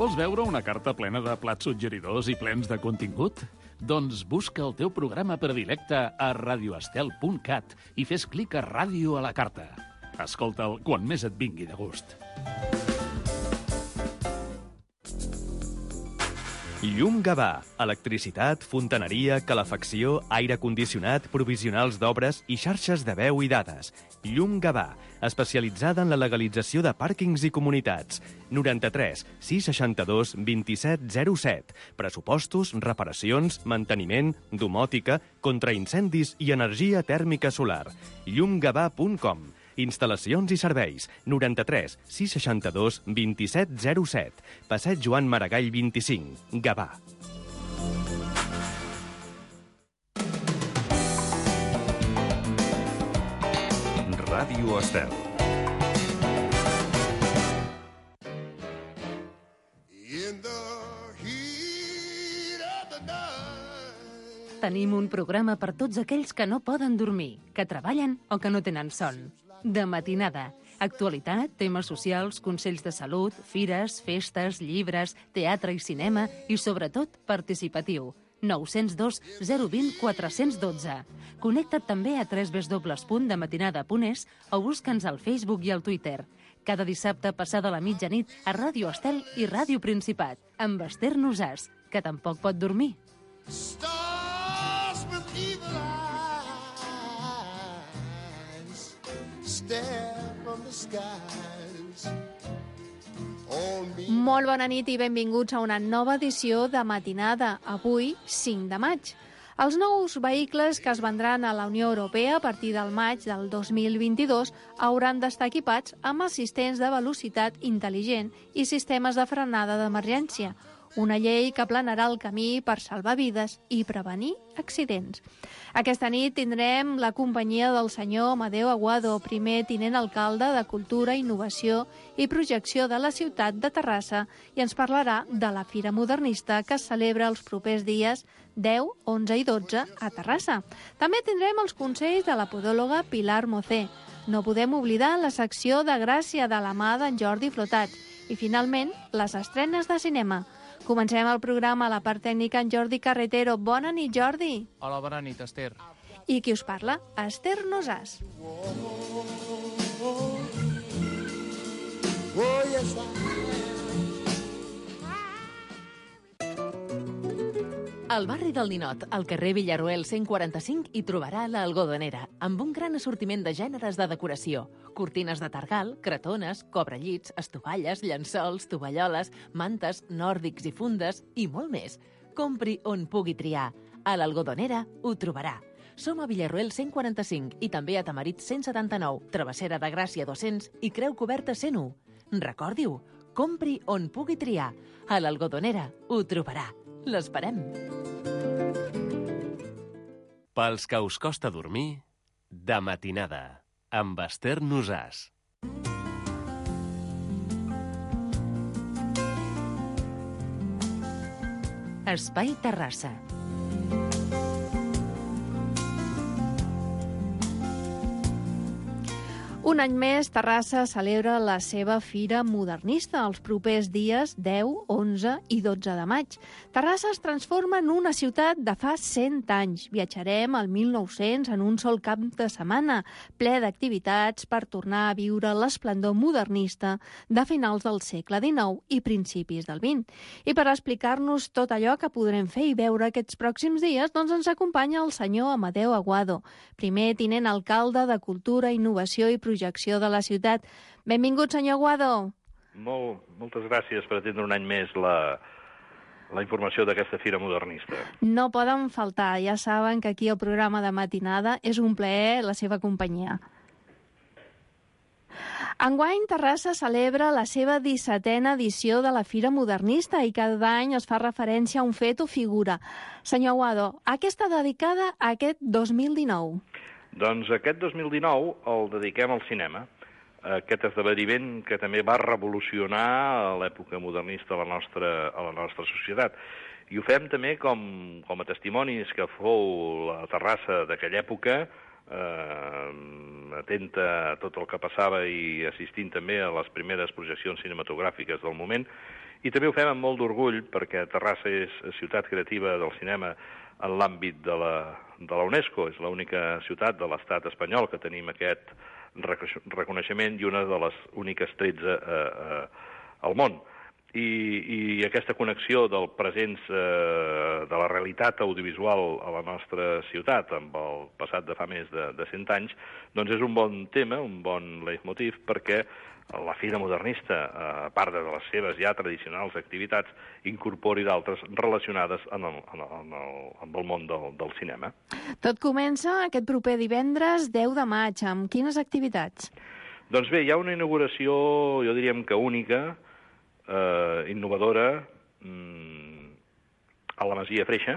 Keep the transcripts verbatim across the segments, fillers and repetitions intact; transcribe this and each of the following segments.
Vols veure una carta plena de plats suggeridors i plens de contingut? Doncs busca el teu programa predilecte a radioestel punt cat i fes clic a Ràdio a la carta. Escolta'l quan més et vingui de gust. Llum Gavà. Electricitat, fontaneria, calefacció, aire condicionat, provisionals d'obres i xarxes de veu i dades. Llum Gavà, especialitzada en la legalització de pàrquings i comunitats. noranta-tres sis seixanta-dos vint-i-set zero set. Pressupostos, reparacions, manteniment, domòtica, contraincendis i energia tèrmica solar. llum gavà punt com. Instal·lacions i serveis. noranta-tres sis seixanta-dos vint-i-set zero set. Passeig Joan Maragall vint-i-cinc. Gavà. Ràdio Estel. Tenim un programa per tots aquells que no poden dormir, que treballen o que no tenen son. De matinada. Actualitat, temes socials, consells de salut, fires, festes, llibres, teatre i cinema i, sobretot, participatiu. nou zero dos zero dos zero quatre un dos. Connecta't també a w w w punt de matinada punt es o busca'ns al Facebook i al Twitter. Cada dissabte passada la mitjanit a Ràdio Estel i Ràdio Principat, amb Esther Nosàs, que tampoc pot dormir. Stars with evil eyes stare from the skies. Molt bona nit i benvinguts a una nova edició de Matinada, avui cinc de maig. Els nous vehicles que es vendran a la Unió Europea a partir del maig del dos mil vint-i-dos hauran d'estar equipats amb assistents de velocitat intel·ligent i sistemes de frenada d'emergència, una llei que aplanarà el camí per salvar vides i prevenir accidents. Aquesta nit tindrem la companyia del senyor Amadeu Aguado, primer tinent alcalde de Cultura, Innovació i Projecció de la ciutat de Terrassa, i ens parlarà de la Fira Modernista que es celebra els propers dies deu, onze i dotze a Terrassa. També tindrem els consells de la podòloga Pilar Mocé. No podem oblidar la secció de Gràcia de la mà d'en Jordi Flotat. I, finalment, les estrenes de cinema. Comencem el programa a la part tècnica en Jordi Carretero. Bona nit, Jordi. Hola, bona nit, Esther. I qui us parla? Esther Nosàs. Al barri del Ninot, al carrer Villaruel cent quaranta-cinc, hi trobarà l'Algodonera, amb un gran assortiment de gèneres de decoració. Cortines de targal, cretones, cobrellits, estovalles, llençols, tovalloles, mantes, nòrdics i fundes i molt més. Compri on pugui triar. A l'Algodonera ho trobarà. Som a Villaruel cent quaranta-cinc i també a Tamarit cent setanta-nou, Travessera de Gràcia dos-cents i Creu Coberta cent u. Recordi-ho, compri on pugui triar. A l'Algodonera ho trobarà. L'esperem. Pels que us costa dormir, de matinada, amb Esther Nosàs. Espai Terrassa. Un any més, Terrassa celebra la seva Fira Modernista els propers dies deu, onze i dotze de maig. Terrassa es transforma en una ciutat de fa cent anys. Viatjarem al mil nou-cents en un sol cap de setmana, ple d'activitats per tornar a viure l'esplendor modernista de finals del segle dinou i principis del vint. I per explicar-nos tot allò que podrem fer i veure aquests pròxims dies, doncs ens acompanya el senyor Amadeu Aguado, primer tinent alcalde de Cultura, Innovació i Projecció de la ciutat. Benvingut, senyor Aguado. Molt, moltes gràcies per atendre un any més la, la informació d'aquesta Fira Modernista. No poden faltar, ja saben que aquí al programa de matinada és un plaer la seva companyia. Enguany, Terrassa celebra la seva dissetena edició de la Fira Modernista i cada any es fa referència a un fet o figura. Senyor Aguado, a què està dedicada aquest dos mil dinou? Doncs aquest dos mil dinou el dediquem al cinema, aquest esdeveniment que també va revolucionar l'època modernista a la nostra, a la nostra societat. I ho fem també com, com a testimonis que fou la Terrassa d'aquella època, eh, atenta a tot el que passava i assistint també a les primeres projeccions cinematogràfiques del moment. I també ho fem amb molt d'orgull perquè Terrassa és ciutat creativa del cinema en l'àmbit de la, de la UNESCO. És l'única ciutat de l'estat espanyol que tenim aquest reconeixement i una de les úniques tretze eh, eh, al món. I, i aquesta connexió del present, eh, de la realitat audiovisual a la nostra ciutat amb el passat de fa més de, de cent anys, doncs és un bon tema, un bon leitmotiv, perquè la Fira Modernista, a part de les seves ja tradicionals activitats, incorpori d'altres relacionades en el, en el, en el, amb el món del, del cinema. Tot comença aquest proper divendres deu de maig. Amb quines activitats? Doncs bé, hi ha una inauguració, jo diríem que única, eh, innovadora, mmm, a la Masia Freixa,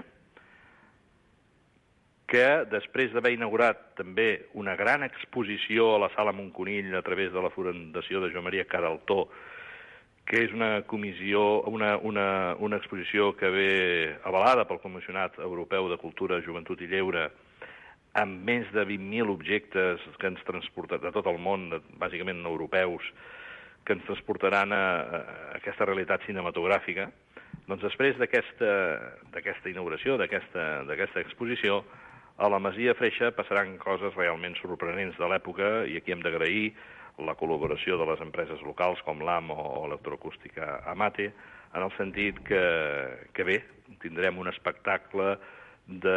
que després d'haver inaugurat també una gran exposició a la Sala Montconill a través de la Fundació de Joan Maria Cadaltó, que és una comissió, una, una, una exposició que ve avalada pel Comissionat Europeu de Cultura, Joventut i Lleure, amb més de vint mil objectes que ens transporten de tot el món, bàsicament europeus, que ens transportaran a, a aquesta realitat cinematogràfica. Doncs després d'aquesta inauguració, d'aquesta exposició, a la Masia Freixa passaran coses realment sorprenents de l'època i aquí hem d'agrair la col·laboració de les empreses locals com l'A M o Electroacústica Amate, en el sentit que, que bé, tindrem un espectacle de,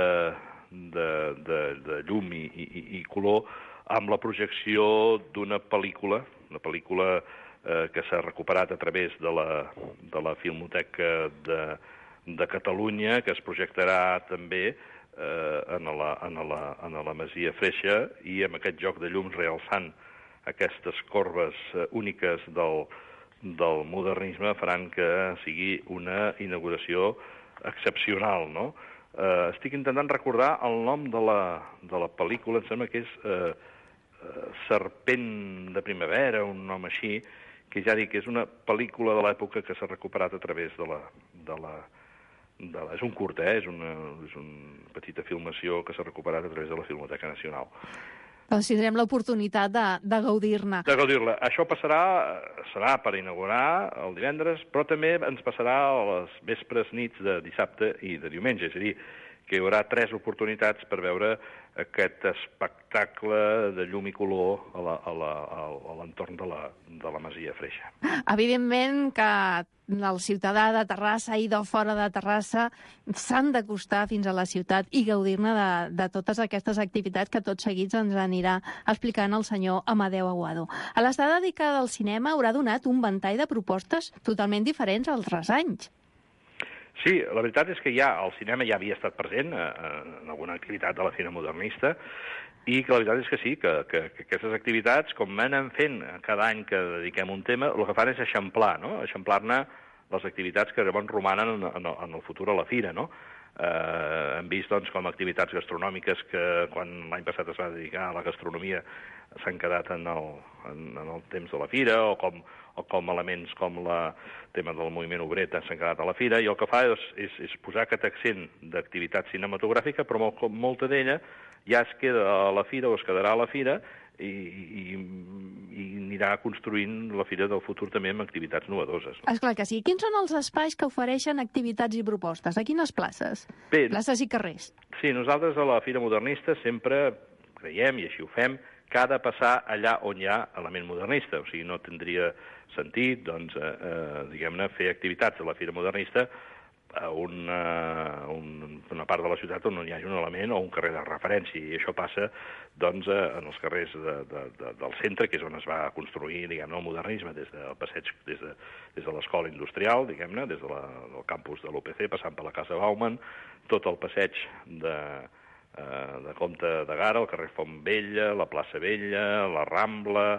de, de, de llum i, i, i color amb la projecció d'una pel·lícula, una pel·lícula eh, que s'ha recuperat a través de la, de la Filmoteca de, de Catalunya, que es projectarà també Eh, en, la, en, la, en la Masia Freixa i amb aquest joc de llums realçant aquestes corbes eh, úniques del, del modernisme faran que sigui una inauguració excepcional, no? Eh, estic intentant recordar el nom de la, de la pel·lícula, em sembla que és eh, eh, Serpent de primavera, un nom així, que ja dic que és una pel·lícula de l'època que s'ha recuperat a través de la... De la De la, és un curt, eh? és, una, és una petita filmació que s'ha recuperat a través de la Filmoteca Nacional. Doncs tindrem l'oportunitat de, de gaudir-ne. De gaudir-la. Això passarà, serà per inaugurar el divendres, però també ens passarà a les vespres nits de dissabte i de diumenge, és a dir, que hi haurà tres oportunitats per veure aquest espectacle de llum i color a l'entorn de, la, de la Masia Freixa. Evidentment que el ciutadà de Terrassa i de fora de Terrassa s'han d'acostar fins a la ciutat i gaudir-ne de, de totes aquestes activitats que tot seguits ens anirà explicant el senyor Amadeu Aguado. A l'estada dedicada al cinema haurà donat un ventall de propostes totalment diferents als altres anys. Sí, la veritat és que ja el cinema ja havia estat present eh, en alguna activitat de la Fira Modernista i que la veritat és que sí, que, que, que aquestes activitats, com anem fent cada any que dediquem un tema, el que fan és eixamplar, no? Eixamplar-ne les activitats que llavors romanen en, en, en el futur a la Fira, no? Eh, hem vist doncs, com activitats gastronòmiques que quan l'any passat es va dedicar a la gastronomia s'han quedat en el, en, en el temps de la Fira, o com, o com elements com el tema del moviment obrer s'han quedat a la Fira, i el que fa és, és, és posar aquest accent d'activitat cinematogràfica, però molt, molta d'ella ja es queda a la Fira o es quedarà a la Fira i, i, i anirà construint la Fira del futur també amb activitats novedoses. No? Esclar que sí. Quins són els espais que ofereixen activitats i propostes? A quines places? Bé, places i carrers. Sí, nosaltres a la Fira Modernista sempre creiem, i així ho fem, que ha de passar allà on hi ha element modernista. O sigui, no tindria sentit, doncs, eh, eh, diguem-ne, fer activitats a la Fira Modernista a una, un, una part de la ciutat on hi hagi un element o un carrer de referència, i això passa doncs, en els carrers de, de, de, del centre, que és on es va construir diguem-ne, el modernisme, des del passeig, des de, des de l'escola industrial, diguem-ne, des de la, del campus de l'U P C, passant per la Casa Bauman, tot el passeig de, eh, de Comte de Gara, el carrer Font Vella, la plaça Vella, la Rambla,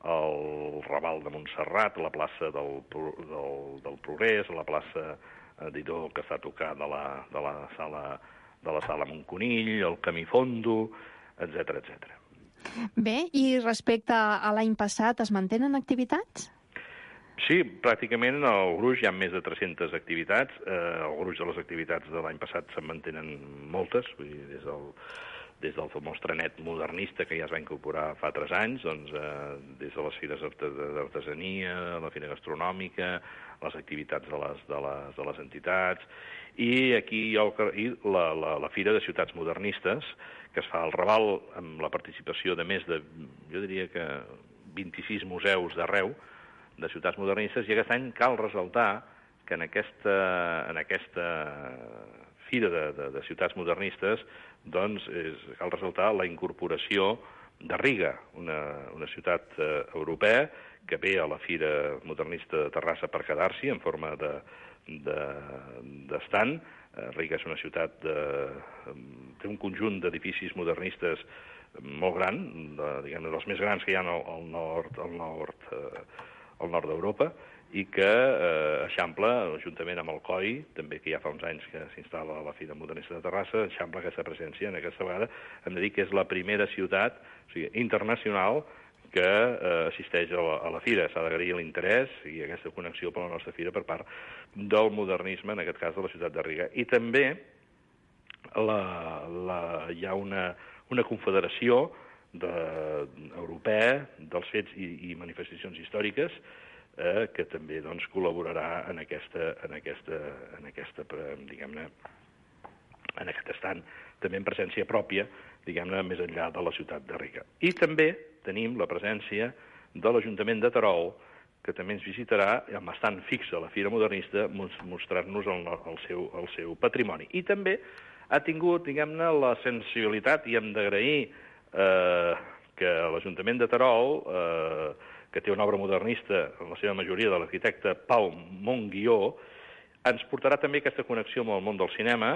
el Raval de Montserrat, la plaça del, del, del Progrés, la plaça Didó, que està tocant de la, de la sala de la sala Montconill, el Camí Fondo, etcètera, etcètera. Bé, i respecte a l'any passat, es mantenen activitats? Sí, pràcticament al gruix hi ha més de tres-centes activitats. Eh, el gruix de les activitats de l'any passat se'n mantenen moltes, vull dir, des del des del famós trenet modernista que ja es va incorporar fa tres anys, doncs, eh, des de les fires d'artesania, la fira gastronòmica, les activitats de les, de les, de les entitats, i aquí hi ha el, i la, la, la fira de ciutats modernistes, que es fa al Raval amb la participació de més de, jo diria que vint-i-sis museus d'arreu de ciutats modernistes, i aquest any cal ressaltar que en aquesta, en aquesta fira de, de, de ciutats modernistes doncs és, cal ressaltar la incorporació de Riga, una, una ciutat eh, europea que ve a la Fira Modernista de Terrassa per quedar-s'hi en forma de, de, d'estand. Eh, Riga és una ciutat, de, té un conjunt d'edificis modernistes molt gran, de, diguem, dels més grans que hi ha al, al nord, al nord, eh, al nord d'Europa, i que eh, Eixample, juntament amb el C O I, també que ja fa uns anys que s'instal·la a la Fira Modernista de Terrassa, Eixample aquesta presència en aquesta vegada, hem de dir que és la primera ciutat, o sigui, internacional que eh, assisteix a la, a la Fira. S'ha d'agrair l'interès i aquesta connexió per la nostra Fira per part del modernisme, en aquest cas de la ciutat de Riga. I també la, la, hi ha una, una confederació de, europea dels fets i, i manifestacions històriques eh, que també doncs, col·laborarà en aquesta, en aquesta, en aquesta diguem-ne, en aquest estant, també en presència pròpia, diguem-ne, més enllà de la ciutat de Riga. I també tenim la presència de l'Ajuntament de Terol, que també ens visitarà amb estant fix a la Fira Modernista, mostrant-nos el, el, seu, el seu patrimoni. I també ha tingut, diguem-ne, la sensibilitat, i hem d'agrair eh, que l'Ajuntament de Terol, eh, que té una obra modernista, en la seva majoria, de l'arquitecte Pau Montguió, ens portarà també aquesta connexió amb el món del cinema,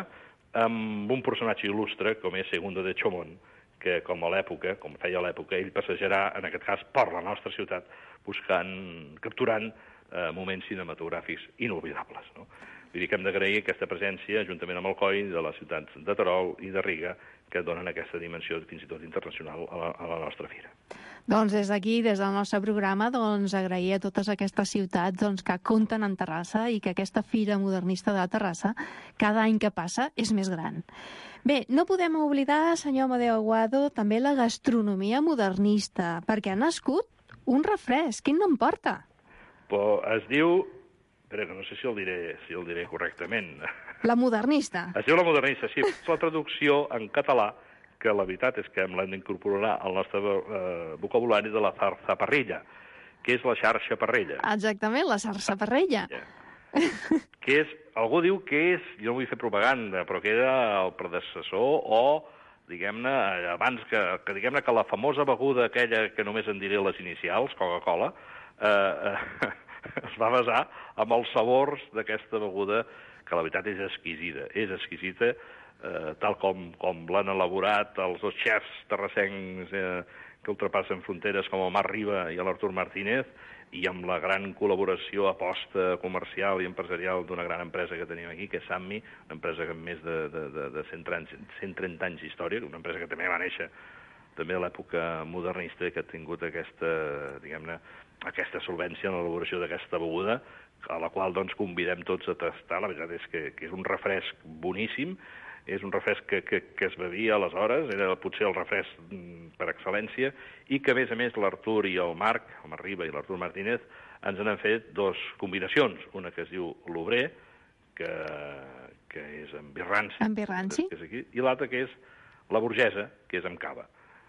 amb un personatge il·lustre, com és Segundo de Chomón, que com a l'època, com feia a l'època, ell passejarà, en aquest cas, per la nostra ciutat, buscant, capturant eh, moments cinematogràfics inolvidables, no? Vull dir que hem d'agrair aquesta presència, juntament amb el C O I, de les ciutats de Terol i de Riga, que donen aquesta dimensió fins i tot internacional a la, a la nostra fira. Doncs des d'aquí, des del nostre programa, doncs agrair a totes aquestes ciutats doncs, que compten en Terrassa i que aquesta Fira Modernista de Terrassa, cada any que passa, és més gran. Bé, no podem oblidar, senyor Amadeu Aguado, també la gastronomia modernista, perquè ha nascut un refresc. Quin nom porta? Però es diu... Espera, que no sé si el diré, si el diré correctament. La modernista. Es diu la modernista, sí. És la traducció en català, que la veritat és que l'hem d'incorporar al nostre eh, vocabulari de la zarzaparrilla, que és la xarxa parrella. Exactament, la zarzaparrilla. Yeah. Que és, algú diu que és, jo no vull fer propaganda, però que era el predecessor o, diguem-ne, abans que, que diguem-ne que la famosa beguda aquella que només en diré les inicials, Coca-Cola, eh, eh, es va basar amb els sabors d'aquesta beguda, que la veritat és exquisida. És exquisita, eh, tal com, com l'han elaborat els dos xefs terrassencs eh, que ultrapassen fronteres com el Marc Riba i l'Artur Martínez, i amb la gran col·laboració, aposta comercial i empresarial d'una gran empresa que tenim aquí, que és Sammi, una empresa amb més de, de, de, de cent trenta anys d'història, una empresa que també va néixer també a l'època modernista, que ha tingut aquesta, diguem-ne, aquesta solvència en l'elaboració d'aquesta beguda, a la qual doncs convidem tots a tastar. La veritat és que, que és un refresc boníssim, és un refresc que, que, que es bevia aleshores, era potser el refresc per excel·lència, i que a més a més l'Artur i el Marc, el Marc Riba i l'Artur Martínez, ens han fet dos combinacions, una que es diu l'Obrer, que, que és amb vi ranci, amb vi ranci, que és aquí, i l'altra que és la burgesa, que és amb cava.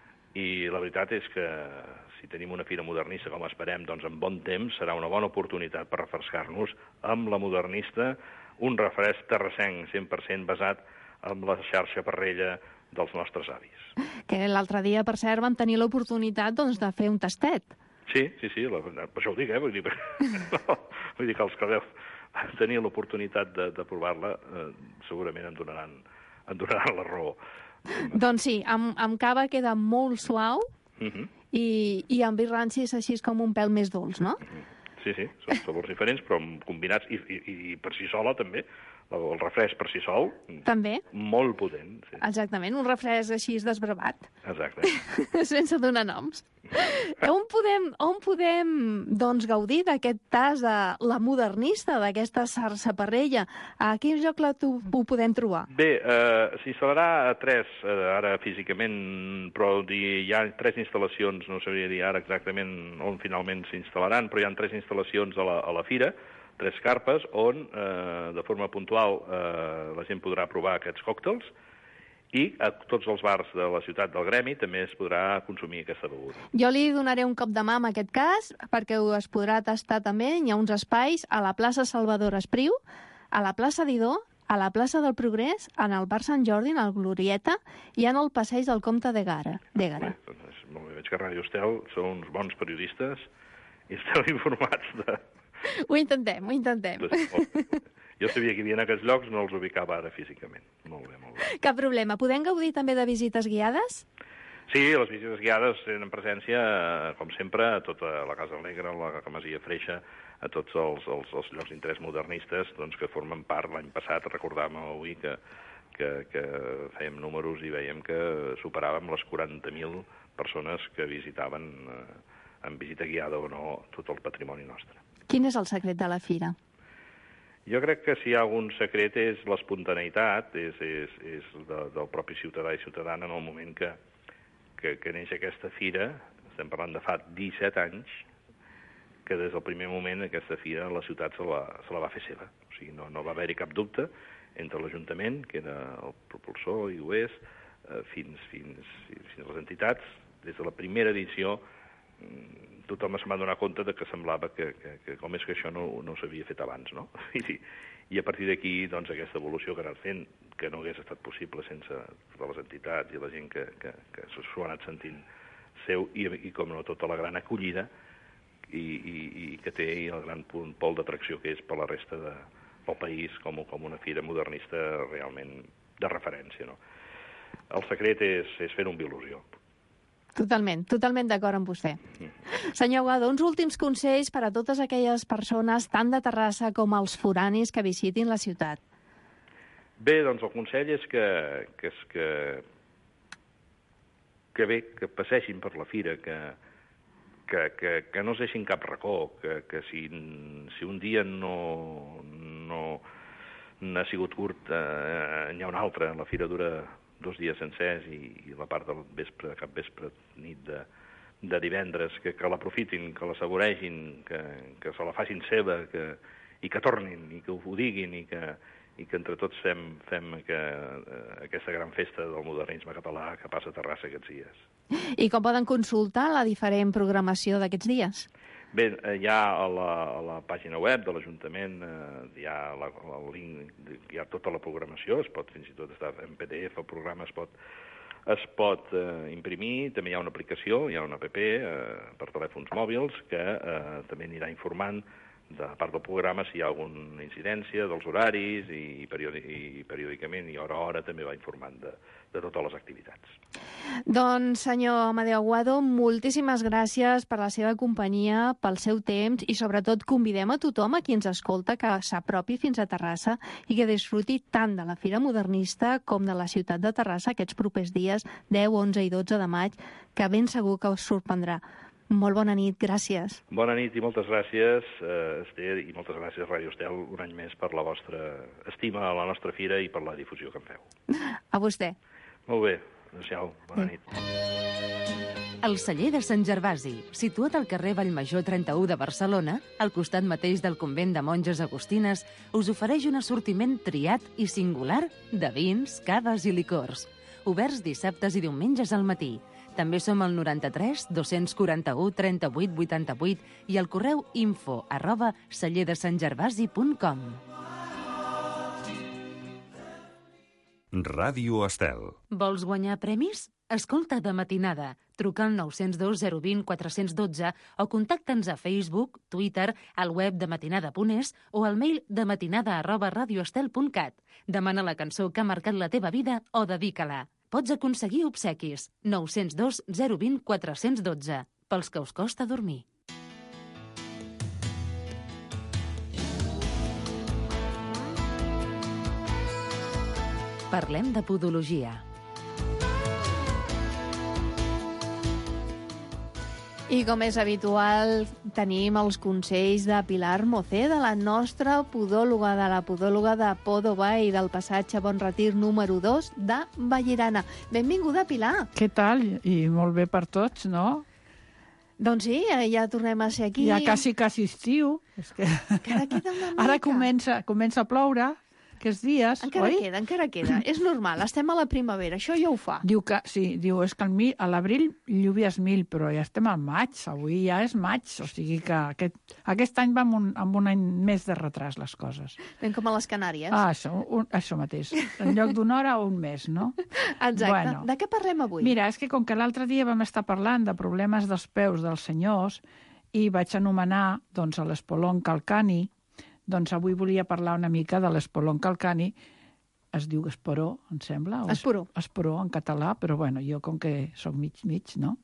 I la veritat és que si tenim una fira modernista, com esperem, doncs en bon temps serà una bona oportunitat per refrescar-nos amb la modernista, un refresc terrassenc cent per cent basat en la xarxa parrella dels nostres avis. Que l'altre dia, per cert, vam tenir l'oportunitat doncs, de fer un tastet. Sí, sí, sí, la, per això ho dic, eh? Vull dir, no, vull dir que els que veu tenir l'oportunitat de, de provar-la eh, segurament em donaran, em donaran la raó. Doncs sí, amb, amb cava queda molt suau uh -huh. i, i amb vi ranci és així com un pèl més dolç, no? Uh -huh. Sí, sí, són sabors diferents, però combinats, i, i, i per si sola també, el refresc per si sol, també. Molt potent. Sí. Exactament, un refresc així desbravat. Exacte. Sense donar noms. On podem, on podem doncs, gaudir d'aquest tas de la modernista, d'aquesta sarsaparrella? A quin lloc la tu, ho podem trobar? Bé, eh, s'instal·larà a tres, eh, ara físicament, però dir, hi ha tres instal·lacions, no sabria dir ara exactament on finalment s'instal·laran, però hi ha tres instal·lacions a la, a la fira, tres carpes, on eh, de forma puntual eh, la gent podrà provar aquests còctels, i a tots els bars de la ciutat del Gremi també es podrà consumir aquesta beguda. Jo li donaré un cop de mà en aquest cas, perquè es podrà tastar també. Hi ha uns espais a la plaça Salvador Espriu, a la plaça Didó, a la plaça del Progrés, en el bar Sant Jordi, en el Glorieta, i en el passeig del Comte de Gara. De Gara. Bé, doncs, molt bé, veig que Ràdio Estel són uns bons periodistes i esteu informats de... Ho intentem, ho intentem. Doncs, jo sabia que hi havia aquests llocs, no els ubicava ara físicament. Molt bé, molt bé. Cap problema. Podem gaudir també de visites guiades? Sí, les visites guiades tenen presència, com sempre, a tota la Casa Alegre, a la Masia Freixa, a tots els, els, els llocs d'interès modernistes doncs, que formen part. L'any passat recordàvem avui que, que, que fèiem números i veiem que superàvem les quaranta mil persones que visitaven eh, en visita guiada o no tot el patrimoni nostre. Quin és el secret de la fira? Jo crec que si hi ha algun secret és l'espontaneïtat, és, és, és de, del propi ciutadà i ciutadana en el moment que, que, que neix aquesta fira. Estem parlant de fa disset anys, que des del primer moment aquesta fira la ciutat se la, se la va fer seva. O sigui, no, no va haver-hi cap dubte entre l'Ajuntament, que era el propulsor i ho és, eh, fins, fins, fins a les entitats. Des de la primera edició tothom es va donar compte de que semblava que, que, que com és que això no, no s'havia fet abans, no? I, i a partir d'aquí, doncs, aquesta evolució que ha anat fent, que no hagués estat possible sense totes les entitats i la gent que, que, que s'ho ha anat sentint seu, i, i com no, tota la gran acollida i, i, i que té el gran punt, pol d'atracció que és per la resta de, del país com, com una fira modernista realment de referència, no? El secret és, és fer-ho amb il·lusió. Totalment, totalment d'acord amb vostè. Senyor Aguado, uns últims consells per a totes aquelles persones, tant de Terrassa com els foranis que visitin la ciutat. Bé, doncs el consell és que, que, és que, que bé, que passegin per la fira, que, que, que, que no es deixin cap racó, que, que si, si un dia no, no n'ha sigut curt, eh, n'hi ha un altre, la fira dura dos dies sencers i, i la part del vespre, cap vespre, nit de, de divendres, que, que l'aprofitin, que la saboregin, que, que se la facin seva, que, i que tornin, i que ho diguin, i que, i que entre tots fem, fem que, eh, aquesta gran festa del modernisme català que passa a Terrassa aquests dies. I com poden consultar la diferent programació d'aquests dies? Bé, hi ha a la, a la pàgina web de l'Ajuntament, eh, hi ha la, el link, hi ha tota la programació, es pot fins i tot estar en P D F, el programa es pot, es pot eh, imprimir, també hi ha una aplicació, hi ha una app eh, per telèfons mòbils que eh, també anirà informant de part del programa si hi ha alguna incidència dels horaris i, periòdic, i periòdicament i hora a hora també va informant de, de totes les activitats. Doncs, senyor Amadeu Aguado, moltíssimes gràcies per la seva companyia, pel seu temps i, sobretot, convidem a tothom a qui ens escolta que s'apropi fins a Terrassa i que disfruti tant de la Fira Modernista com de la ciutat de Terrassa aquests propers dies deu, onze i dotze de maig, que ben segur que us sorprendrà. Molt bona nit, gràcies. Bona nit i moltes gràcies, eh, Esther, i moltes gràcies, Ràdio Estel, un any més per la vostra estima a la nostra fira i per la difusió que en feu. A vostè. Molt bé, adéu-siau, bona nit. El celler de Sant Gervasi, situat al carrer Vallmajor trenta-u de Barcelona, al costat mateix del convent de monges agustines, us ofereix un assortiment triat i singular de vins, caves i licors. Oberts dissabtes i diumenges al matí. També som al noranta-tres dos-cents quaranta-u trenta-vuit vuitanta-vuit i al correu info arroba celler de sant gervasi punt com. Ràdio Estel. Vols guanyar premis? Escolta de matinada. Truca al nou zero dos zero dos zero quatre un dos o contacta'ns a Facebook, Twitter, al web de matinada punt es o al mail de matinada arroba radioestel punt cat. Demana la cançó que ha marcat la teva vida o dedica-la. Pots aconseguir obsequis. nou zero dos zero dos zero quatre un dos. Pels que us costa dormir. Parlem de podologia. I com és habitual, tenim els consells de Pilar Mocé, de la nostra podòloga, de la podòloga de Pòdova i del passatge Bon Retir número dos de Vallirana. Benvinguda, Pilar. Què tal? I molt bé per tots, no? Doncs sí, ja tornem a ser aquí. Ja quasi, quasi estiu. És que... Encara queda una mica. Ara comença, comença a ploure, aquests dies, encara oi? queda, encara queda. És normal, estem a la primavera, això ja ho fa. Diu que, sí, diu, és que al mi- a l'abril lluvies mil, però ja estem al maig, avui ja és maig, o sigui que aquest, aquest any va amb un, amb un any més de retras les coses. Ben com a les Canàries. Ah, això, un, això mateix. En lloc d'una hora o un mes, no? Exacte. Bueno. De què parlem avui? Mira, és que com que l'altre dia vam estar parlant de problemes dels peus dels senyors i vaig anomenar doncs, a l'espolon calcani, doncs avui volia parlar una mica de l'espolon calcani. Es diu esporó, em sembla? O Esporó. Esporó, en català, però bueno, jo com que sóc mig-mig, no?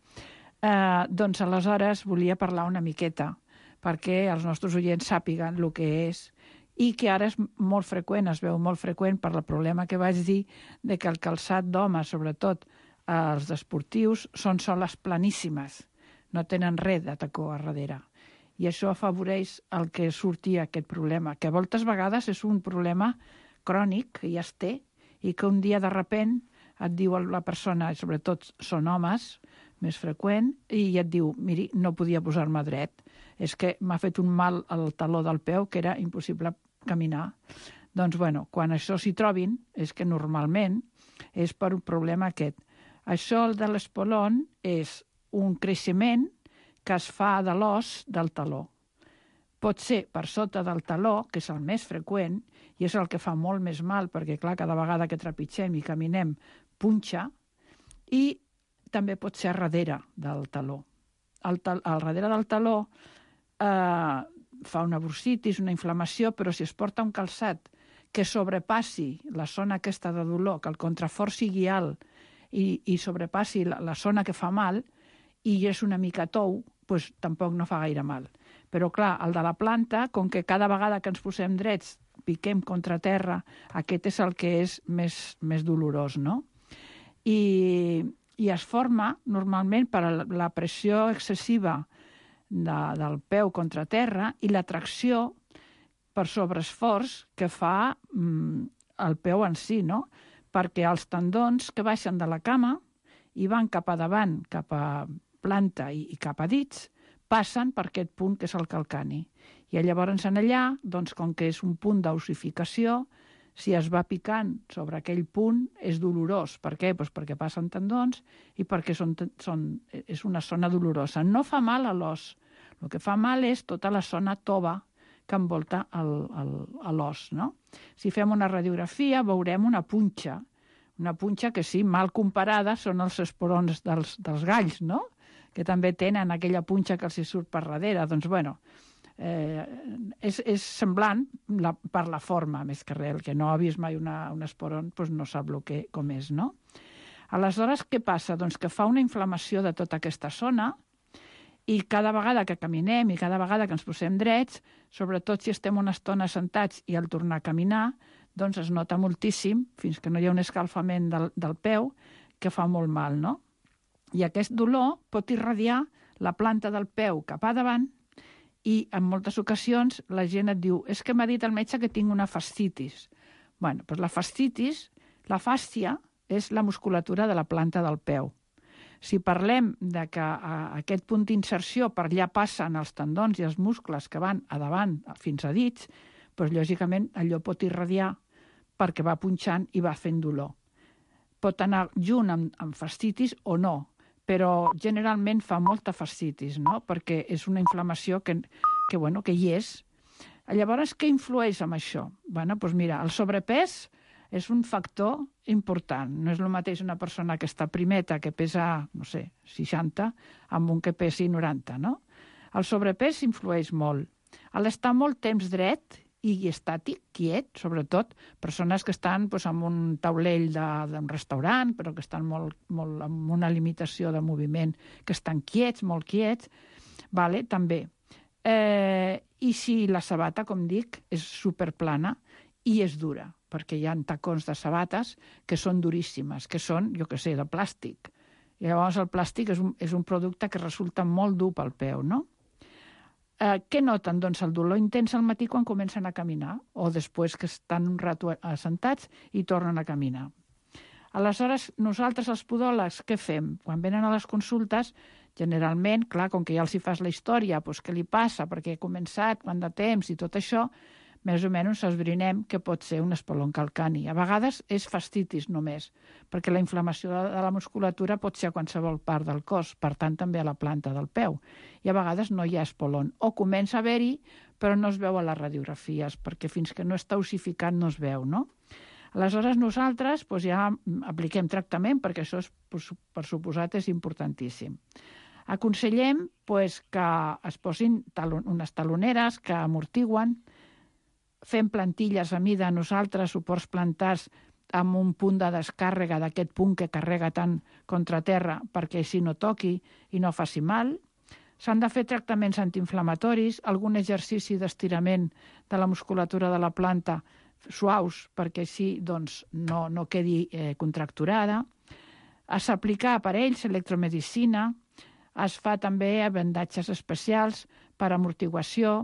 Eh, doncs aleshores volia parlar una miqueta perquè els nostres oients sàpiguen el que és i que ara és molt freqüent, es veu molt freqüent per el problema que vaig dir de que el calçat d'home, sobretot els esportius, són soles planíssimes, no tenen res de tacó a darrere. I això afavoreix el que surti aquest problema, que moltes vegades és un problema crònic, que ja es té, i que un dia de repent et diu la persona, i sobretot són homes, més freqüent, i et diu, miri, no podia posar-me dret, és que m'ha fet un mal al taló del peu que era impossible caminar. Doncs, bueno, quan això s'hi trobin, és que normalment és per un problema aquest. Això de l'espolon és un creixement que es fa de l'os del taló. Pot ser per sota del taló, que és el més freqüent, i és el que fa molt més mal, perquè, clar, cada vegada que trepitgem i caminem, punxa, i també pot ser a darrere del taló. Al, tal, al darrere del taló eh, fa una bursitis, una inflamació, però si es porta un calçat que sobrepassi la zona aquesta de dolor, que el contrafort sigui alt i, i sobrepassi la, la zona que fa mal, i és una mica tou, doncs tampoc no fa gaire mal. Però, clar, el de la planta, com que cada vegada que ens posem drets piquem contra terra, aquest és el que és més, més dolorós, no? I, i es forma, normalment, per la pressió excessiva de, del peu contra terra i la tracció per sobreesforç que fa mm, el peu en si, no? Perquè els tendons que baixen de la cama i van cap a davant, cap a planta i, i cap a dits, passen per aquest punt que és el calcani. I llavors en allà, doncs, com que és un punt d'ossificació, si es va picant sobre aquell punt és dolorós. Per què? Pues perquè passen tendons i perquè són, són, és una zona dolorosa. No fa mal a l'os. El que fa mal és tota la zona tova que envolta l'os, no? Si fem una radiografia veurem una punxa, una punxa que sí, mal comparada, són els esporons dels, dels galls, no? Que també tenen aquella punxa que els hi surt per darrere. Doncs, bueno, eh, és, és semblant la, per la forma, més que res. El que no ha vist mai una, un esporon doncs no sap lo que, com és, no? Aleshores, què passa? Doncs que fa una inflamació de tota aquesta zona i cada vegada que caminem i cada vegada que ens posem drets, sobretot si estem una estona sentats i al tornar a caminar, doncs es nota moltíssim, fins que no hi ha un escalfament del, del peu, que fa molt mal, no? I aquest dolor pot irradiar la planta del peu cap a davant i en moltes ocasions la gent et diu és que m'ha dit el metge que tinc una fascitis. Bé, doncs la fascitis, la fàscia, és la musculatura de la planta del peu. Si parlem de que a aquest punt d'inserció per allà passen els tendons i els muscles que van a davant fins a dits, doncs lògicament allò pot irradiar perquè va punxant i va fent dolor. Pot anar junt amb, amb fascitis o no, però generalment fa molta fascitis, no? Perquè és una inflamació que, que, bueno, que hi és. Llavors, què influeix amb això? Bueno, doncs mira, el sobrepès és un factor important. No és el mateix una persona que està primeta, que pesa, no sé, seixanta, amb un que pesi noranta, no? El sobrepès influeix molt. A l'estar molt temps dret i estàtic, quiet, sobretot persones que estan doncs, en un taulell d'un restaurant, però que estan molt, molt, amb una limitació de moviment, que estan quiets, molt quiets, vale, també. Eh, I si la sabata, com dic, és superplana i és dura, perquè hi ha tacons de sabates que són duríssimes, que són, jo què sé, de plàstic. I llavors el plàstic és un, és un producte que resulta molt dur pel peu, no? Eh, què noten? Doncs el dolor intens al matí quan comencen a caminar o després que estan un rato assentats i tornen a caminar. Aleshores, nosaltres, els podòlegs, què fem? Quan venen a les consultes, generalment, clar, com que ja els hi fas la història, doncs què li passa, perquè ha començat, quant de temps i tot això, més o menys esbrinem que pot ser un espolon calcani. A vegades és fascitis només, perquè la inflamació de la musculatura pot ser a qualsevol part del cos, per tant també a la planta del peu. I a vegades no hi ha espolon. O comença a haver-hi, però no es veu a les radiografies, perquè fins que no està ossificat no es veu, no? Aleshores nosaltres doncs, ja apliquem tractament, perquè això és, per suposat és importantíssim. Aconsellem doncs, que es posin talon, unes taloneres que amortiguen, fem plantilles a mida nosaltres, suports plantars amb un punt de descàrrega d'aquest punt que carrega tant contra terra perquè així no toqui i no faci mal. S'han de fer tractaments antiinflamatoris, algun exercici d'estirament de la musculatura de la planta suaus perquè així doncs, no, no quedi eh, contracturada. S'aplica aparells, electromedicina, es fa també vendatges especials per amortiguació,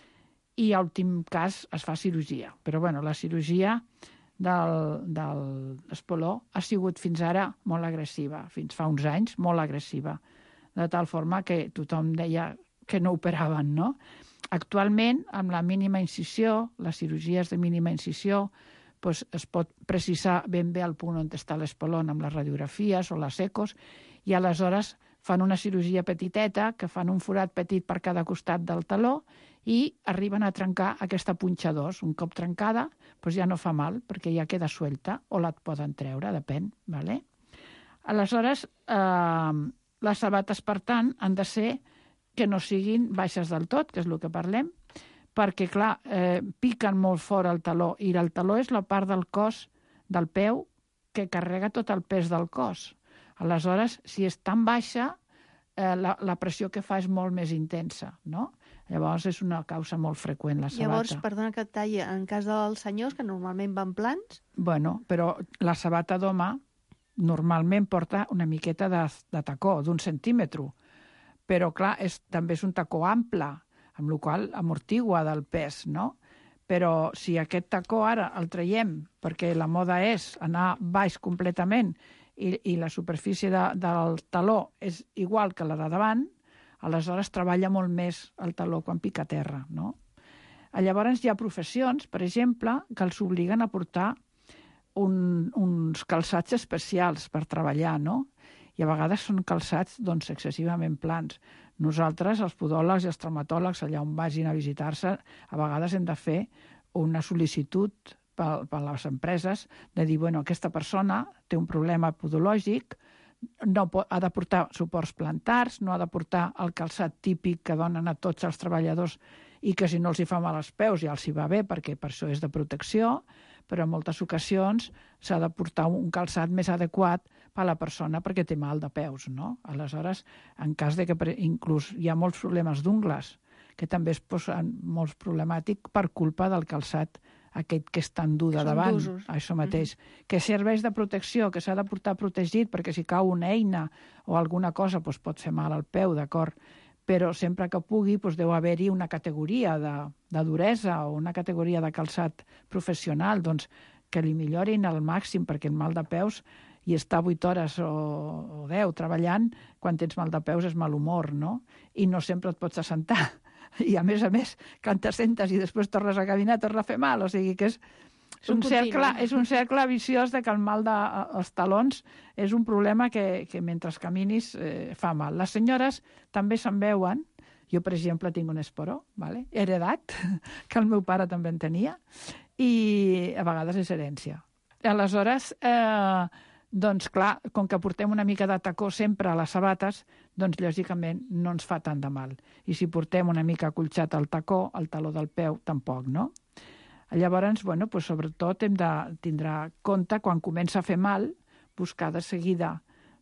i a últim cas es fa cirurgia. Però bueno, la cirurgia del, del espoló ha sigut fins ara molt agressiva, fins fa uns anys molt agressiva, de tal forma que tothom deia que no operaven, no? Actualment, amb la mínima incisió, les cirurgies de mínima incisió, doncs es pot precisar ben bé el punt on està l'espolon amb les radiografies o les ecos, i aleshores fan una cirurgia petiteta, que fan un forat petit per cada costat del taló, i arriben a trencar aquesta punxa dos. Un cop trencada, doncs ja no fa mal, perquè ja queda suelta, o la poden treure, depèn. Vale? Aleshores, eh, les sabates, per tant, han de ser que no siguin baixes del tot, que és el que parlem, perquè, clar, eh, piquen molt fort el taló, i el taló és la part del cos, del peu, que carrega tot el pes del cos. Aleshores, si és tan baixa, eh, la, la pressió que fa és molt més intensa, no? Llavors és una causa molt freqüent, la sabata. Llavors, perdona que et talli, en cas dels senyors, que normalment van plans... Bueno, però la sabata d'home normalment porta una miqueta de, de tacó, d'un centímetre. Però, clar, és, també és un tacó ample, amb la qual cosa amortigua del pes, no? Però si aquest tacó ara el traiem, perquè la moda és anar baix completament i, i la superfície de, del taló és igual que la de davant, aleshores treballa molt més el taló quan pica a terra, no? Llavors hi ha professions, per exemple, que els obliguen a portar un, uns calçats especials per treballar, no? I a vegades són calçats doncs, excessivament plans. Nosaltres, els podòlegs i els traumatòlegs, allà on vagin a visitar-se, a vegades hem de fer una sol·licitud per, per les empreses de dir, bueno, aquesta persona té un problema podològic, no pot, ha de portar suports plantars, no ha de portar el calçat típic que donen a tots els treballadors i que si no els hi fa mal als peus ja els hi va bé perquè per això és de protecció, però en moltes ocasions s'ha de portar un calçat més adequat per a la persona perquè té mal de peus, no? Aleshores, en cas de que inclús hi ha molts problemes d'ungles, que també es posen molt problemàtic per culpa del calçat aquest que és tan dur de davant, d'usos. Això mateix, mm-hmm. que serveix de protecció, que s'ha de portar protegit perquè si cau una eina o alguna cosa doncs pot fer mal al peu, d'acord? Però sempre que pugui doncs deu haver-hi una categoria de, de duresa o una categoria de calçat professional doncs, que li millorin al màxim, perquè el mal de peus i estar vuit hores o, o deu treballant, quan tens mal de peus és mal humor, no? I no sempre et pots assentar. I a més a més, quan t'assentes i després tornes a caminar, torna a fer mal. O sigui que és, és, un, cercle, és un cercle viciós de que el mal dels talons és un problema que, que mentre caminis eh, fa mal. Les senyores també se'n veuen. Jo, per exemple, tinc un esporó, vale? Heredat, que el meu pare també en tenia, i a vegades és herència. Aleshores, eh, doncs clar, com que portem una mica de tacó sempre a les sabates, doncs lògicament no ens fa tant de mal. I si portem una mica acolxat al tacó, al taló del peu, tampoc, no? Llavors, bueno, doncs sobretot hem de tindre compte quan comença a fer mal, buscar de seguida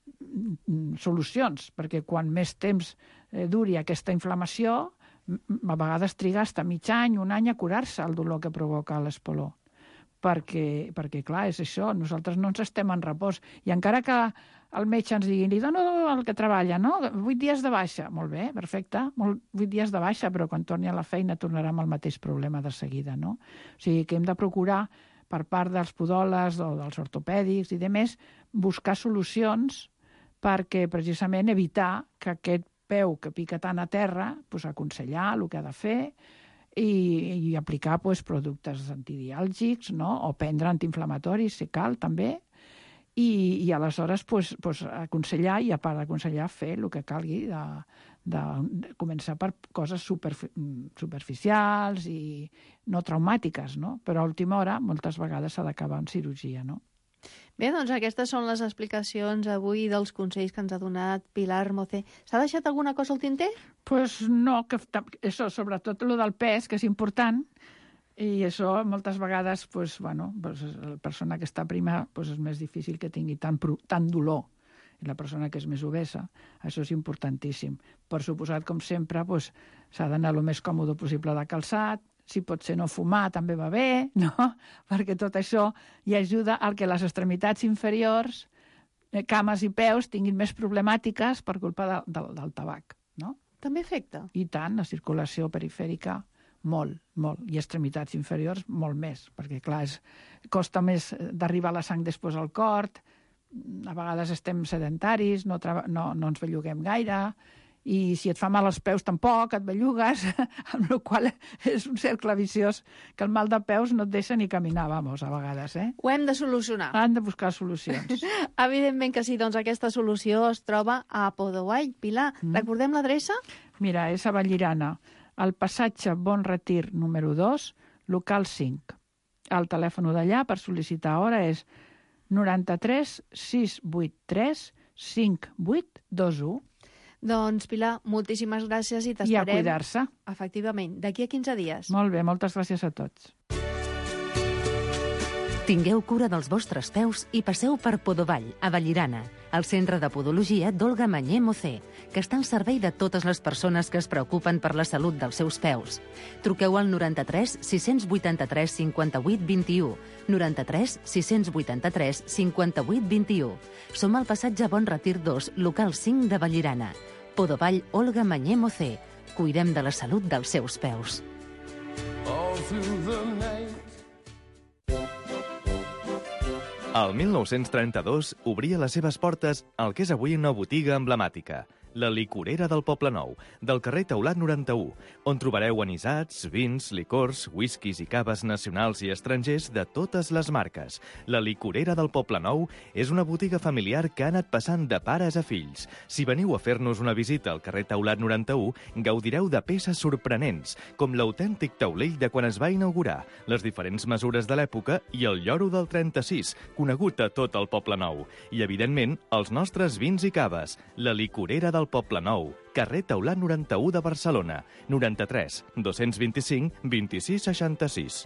solucions, perquè quan més temps eh, duri aquesta inflamació, a vegades triga fins mig any, un any a curar-se el dolor que provoca l'espoló. perquè, perquè, clar, és això, nosaltres no ens estem en repòs. I encara que el metge ens digui, li dono el que treballa, no? Vuit dies de baixa. Molt bé, perfecte, molt, vuit dies de baixa, però quan torni a la feina tornarà amb el mateix problema de seguida, no? O sigui que hem de procurar, per part dels podòlegs o dels ortopèdics i demés, buscar solucions perquè precisament evitar que aquest peu que pica tant a terra, pues, aconsellar el que ha de fer i, i aplicar pues, productes antidiàlgics, no? O prendre antiinflamatoris, si cal, també. I, i aleshores pues, pues, aconsellar, i a part d'aconsellar, fer el que calgui, de, de, de començar per coses super, superficials i no traumàtiques, no? Però a última hora moltes vegades s'ha d'acabar en cirurgia, no? Bé, doncs aquestes són les explicacions avui dels consells que ens ha donat Pilar Mocé. S'ha deixat alguna cosa al tinter? Pues no, que això, sobretot el del pes, que és important, i això moltes vegades, pues, bueno, pues, la persona que està prima pues, és més difícil que tingui tant, tant dolor. I la persona que és més obesa, això és importantíssim. Per suposat, com sempre, pues, s'ha d'anar el més còmode possible de calçat, si pot ser no fumar també va bé, no? Perquè tot això hi ajuda al que les extremitats inferiors, cames i peus, tinguin més problemàtiques per culpa de, de, del tabac, no? També afecta? I tant, la circulació perifèrica, molt, molt. I extremitats inferiors, molt més, perquè, clar, és, costa més d'arribar la sang després al cor, a vegades estem sedentaris, no, no, no ens belluguem gaire, i si et fa mal els peus tampoc, et bellugues, amb la qual és un cercle viciós que el mal de peus no et deixa ni caminar, vamos, a vegades, eh? Ho hem de solucionar. Han de buscar solucions. Evidentment que sí, doncs aquesta solució es troba a Podovall. Pilar, mm. recordem l'adreça? Mira, és a Vallirana, al passatge Bon Retir número dos, local cinc. El telèfon d'allà per sol·licitar hora és noranta-tres sis vuit tres cinc vuit dos u. Doncs, Pilar, moltíssimes gràcies i t'esperem. I a cuidar-se. Efectivament, d'aquí a quinze dies. Molt bé, moltes gràcies a tots. Tingueu cura dels vostres peus i passeu per Podovall, a Vallirana, al Centre de Podologia d'Olga Mañé Mocé, que està al servei de totes les persones que es preocupen per la salut dels seus peus. Truqueu al noranta-tres sis vuitanta-tres cinquanta-vuit vint-i-u, noranta-tres sis vuitanta-tres cinquanta-vuit vint-i-u. Som al passatge Bon Retir dos, local cinc de Vallirana. Podovall Olga Mañé Mocé. Cuidem de la salut dels seus peus. El mil nou-cents trenta-dos obria les seves portes al que és avui una botiga emblemàtica, la licorera del Poblenou, del carrer Taulat noranta-u, on trobareu anisats, vins, licors, whiskies i caves nacionals i estrangers de totes les marques. La licorera del Poblenou és una botiga familiar que ha anat passant de pares a fills. Si veniu a fer-nos una visita al carrer Taulat noranta-u, gaudireu de peces sorprenents, com l'autèntic taulell de quan es va inaugurar, les diferents mesures de l'època i el lloro del trenta-sis, conegut a tot el Poblenou. I, evidentment, els nostres vins i caves. La licorera del Poblenou, carrer Taulat noranta-u de Barcelona, noranta-tres dos-cents vint-i-cinc vint-i-sis seixanta-sis.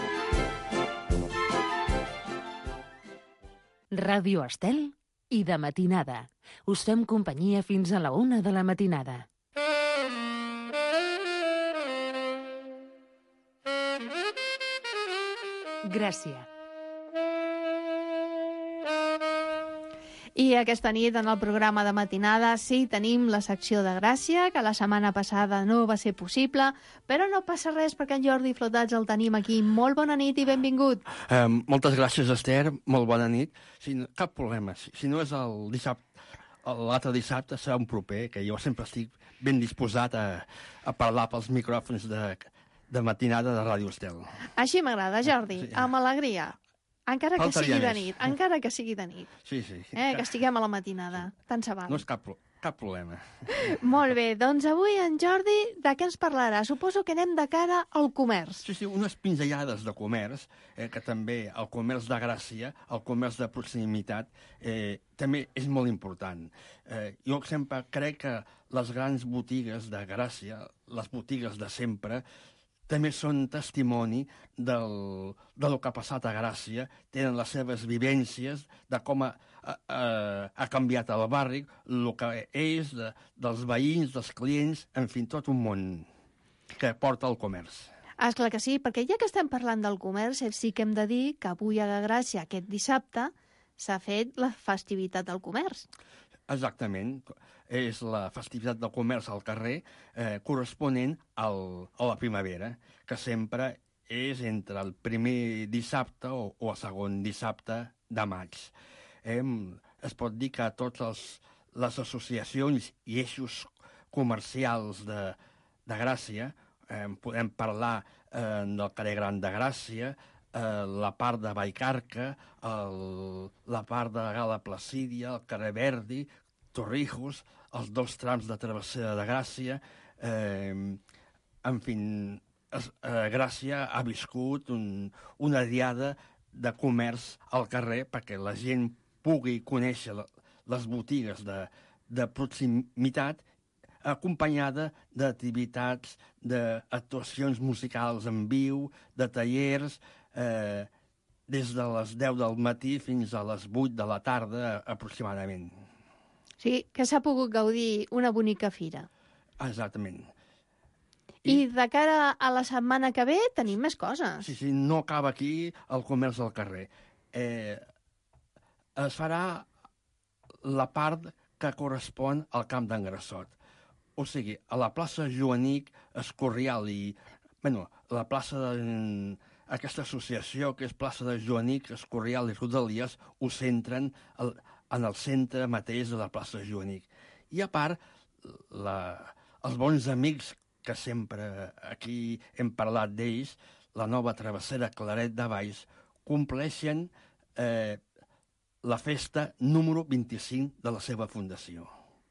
Ràdio Estel i de matinada. Us fem companyia fins a la una de la matinada. Gràcia. I aquesta nit, en el programa de matinada, sí, tenim la secció de Gràcia, que la setmana passada no va ser possible, però no passa res perquè en Jordi Flotats el tenim aquí. Molt bona nit i benvingut. Eh, moltes gràcies, Esther. Molt bona nit. Si no, cap problema. Si, si no és el dissabte, l'altre dissabte serà un proper, que jo sempre estic ben disposat a, a parlar pels micròfons de, de matinada de Ràdio Estel. Així m'agrada, Jordi, sí. Amb alegria. Encara que Faltaria sigui de més. nit, encara que sigui de nit. Sí, sí. Eh, que estiguem a la matinada, tant se val. No és cap, cap problema. Molt bé, doncs avui en Jordi de què ens parlarà? Suposo que anem de cara al comerç. Sí, sí, unes pinzellades de comerç, eh, que també el comerç de Gràcia, el comerç de proximitat, eh, també és molt important. Eh, jo sempre crec que les grans botigues de Gràcia, les botigues de sempre, també són testimoni del, de lo que ha passat a Gràcia, tenen les seves vivències de com ha, ha, ha canviat el barri, el que és, de, dels veïns, dels clients, en fi, tot un món que porta el comerç. Ah, esclar que sí, perquè ja que estem parlant del comerç, sí que hem de dir que avui a la Gràcia, aquest dissabte, s'ha fet la festivitat del comerç. Exactament. És la festivitat del comerç al carrer eh, corresponent al, a la primavera, que sempre és entre el primer dissabte o, o el segon dissabte de maig. Eh, es pot dir que totes els, les associacions i eixos comercials de, de Gràcia, eh, podem parlar eh, del carrer Gran de Gràcia, eh, la part de Vallcarca, el, la part de Gala Placídia, el carrer Verdi, Torrijos, els dos trams de travessera de Gràcia, eh, en fi, es, eh, Gràcia ha viscut un, una diada de comerç al carrer perquè la gent pugui conèixer la, les botigues de, de proximitat, acompanyada d'activitats, d'actuacions musicals en viu, de tallers, eh, des de les deu del matí fins a les vuit de la tarda, aproximadament. Sí, que s'ha pogut gaudir una bonica fira. Exactament. I, I de cara a la setmana que ve tenim més coses. Sí, sí, no acaba aquí el comerç al carrer. Eh, es farà la part que correspon al Camp d'en Grassot. O sigui, a la plaça Joanic, Escorrial i... Bueno, la plaça de... Aquesta associació, que és plaça de Joanic, Escorrial i Rodalies, ho centren el, en el centre mateix de la plaça Joanic. I a part, la, els bons amics que sempre aquí hem parlat d'ells, la nova travessera Claret de Valls, compleixen eh, la festa número vint-i-cinc de la seva fundació.